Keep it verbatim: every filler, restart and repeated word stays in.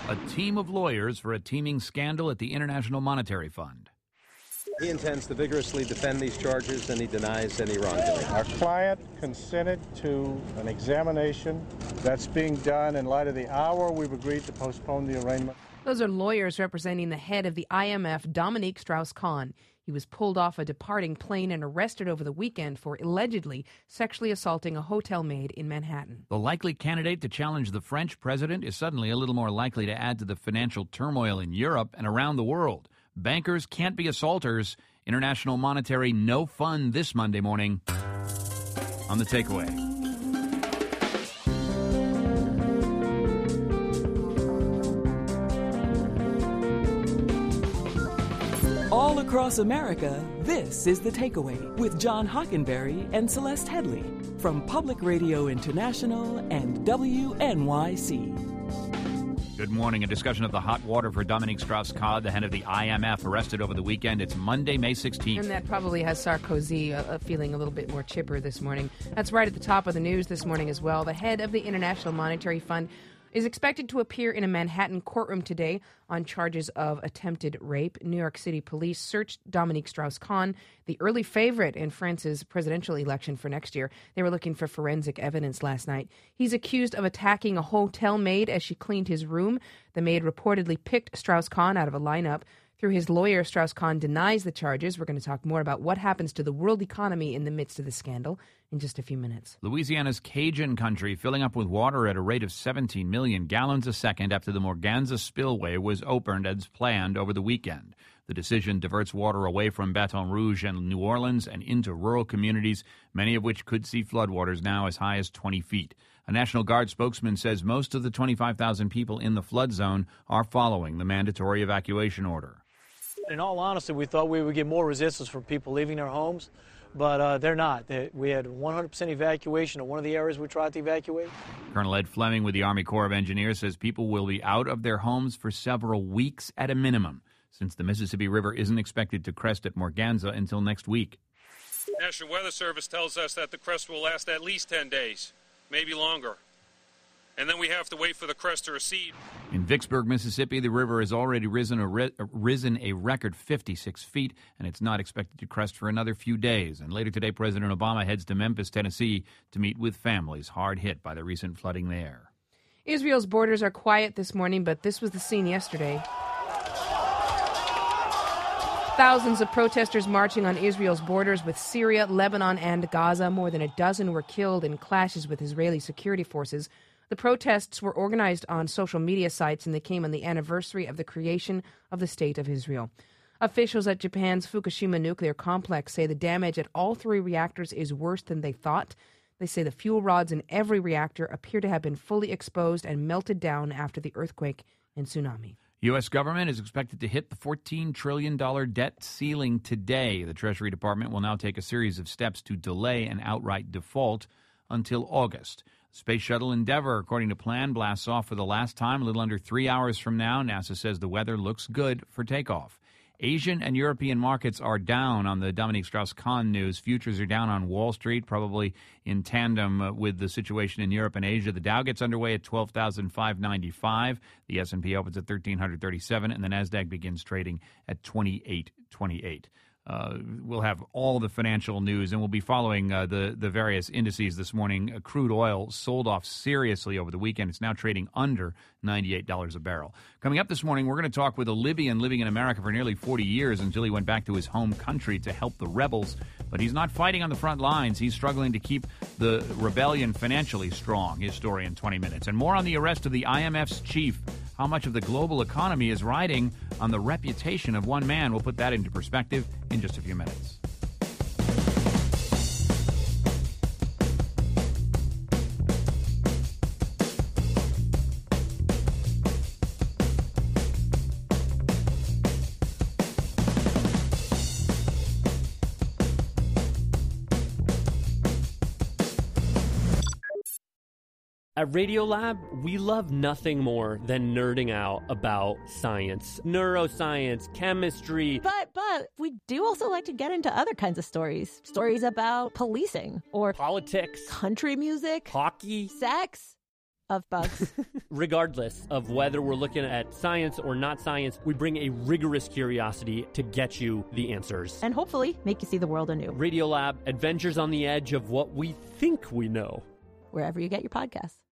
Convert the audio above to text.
A team of lawyers for a teeming scandal at the International Monetary Fund. He intends to vigorously defend these charges, and he denies any wrongdoing. Our client consented to an examination that's being done. In light of the hour, we've agreed to postpone the arraignment. Those are lawyers representing the head of the I M F, Dominique Strauss-Kahn. He was pulled off a departing plane and arrested over the weekend for allegedly sexually assaulting a hotel maid in Manhattan. The likely candidate to challenge the French president is suddenly a little more likely to add to the financial turmoil in Europe and around the world. Bankers can't be assaulters. International Monetary no fun this Monday morning on The Takeaway. All across America, this is The Takeaway with John Hockenberry and Celeste Headley from Public Radio International and W N Y C. Good morning. A discussion of the hot water for Dominique Strauss-Kahn, the head of the I M F, arrested over the weekend. It's Monday, May sixteenth. And that probably has Sarkozy uh, feeling a little bit more chipper this morning. That's right at the top of the news this morning as well. The head of the International Monetary Fund is expected to appear in a Manhattan courtroom today on charges of attempted rape. New York City police searched Dominique Strauss-Kahn, the early favorite in France's presidential election for next year. They were looking for forensic evidence last night. He's accused of attacking a hotel maid as she cleaned his room. The maid reportedly picked Strauss-Kahn out of a lineup. Through his lawyer, Strauss-Kahn denies the charges. We're going to talk more about what happens to the world economy in the midst of the scandal in just a few minutes. Louisiana's Cajun country filling up with water at a rate of seventeen million gallons a second after the Morganza spillway was opened as planned over the weekend. The decision diverts water away from Baton Rouge and New Orleans and into rural communities, many of which could see floodwaters now as high as twenty feet. A National Guard spokesman says most of the twenty-five thousand people in the flood zone are following the mandatory evacuation order. In all honesty, we thought we would get more resistance from people leaving their homes, but uh, they're not. They, we had one hundred percent evacuation in one of the areas we tried to evacuate. Colonel Ed Fleming with the Army Corps of Engineers says people will be out of their homes for several weeks at a minimum, since the Mississippi River isn't expected to crest at Morganza until next week. National Weather Service tells us that the crest will last at least ten days, maybe longer. And then we have to wait for the crest to recede. In Vicksburg, Mississippi, the river has already risen a, re- risen a record fifty-six feet, and it's not expected to crest for another few days. And later today, President Obama heads to Memphis, Tennessee, to meet with families hard hit by the recent flooding there. Israel's borders are quiet this morning, but this was the scene yesterday. Thousands of protesters marching on Israel's borders with Syria, Lebanon, and Gaza. More than a dozen were killed in clashes with Israeli security forces. The protests were organized on social media sites, and they came on the anniversary of the creation of the State of Israel. Officials at Japan's Fukushima nuclear complex say the damage at all three reactors is worse than they thought. They say the fuel rods in every reactor appear to have been fully exposed and melted down after the earthquake and tsunami. U S government is expected to hit the fourteen trillion dollars debt ceiling today. The Treasury Department will now take a series of steps to delay an outright default until August. Space Shuttle Endeavour, according to plan, blasts off for the last time a little under three hours from now. NASA says the weather looks good for takeoff. Asian and European markets are down on the Dominique Strauss-Kahn news. Futures are down on Wall Street, probably in tandem uh, with the situation in Europe and Asia. The Dow gets underway at twelve thousand five hundred ninety-five. The S and P opens at one thousand three hundred thirty-seven, and the NASDAQ begins trading at twenty-eight twenty-eight. Uh, we'll have all the financial news, and we'll be following uh, the, the various indices this morning. Uh, crude oil sold off seriously over the weekend. It's now trading under ninety-eight dollars a barrel. Coming up this morning, we're going to talk with a Libyan living in America for nearly forty years until he went back to his home country to help the rebels. But he's not fighting on the front lines. He's struggling to keep the rebellion financially strong. His story in twenty minutes. And more on the arrest of the I M F's chief. How much of the global economy is riding on the reputation of one man? We'll put that into perspective in just a few minutes. At Radiolab, we love nothing more than nerding out about science, neuroscience, chemistry. But, but, we do also like to get into other kinds of stories. Stories about policing or politics, country music, hockey, sex, of bugs. Regardless of whether we're looking at science or not science, we bring a rigorous curiosity to get you the answers. And hopefully make you see the world anew. Radiolab, adventures on the edge of what we think we know. Wherever you get your podcasts.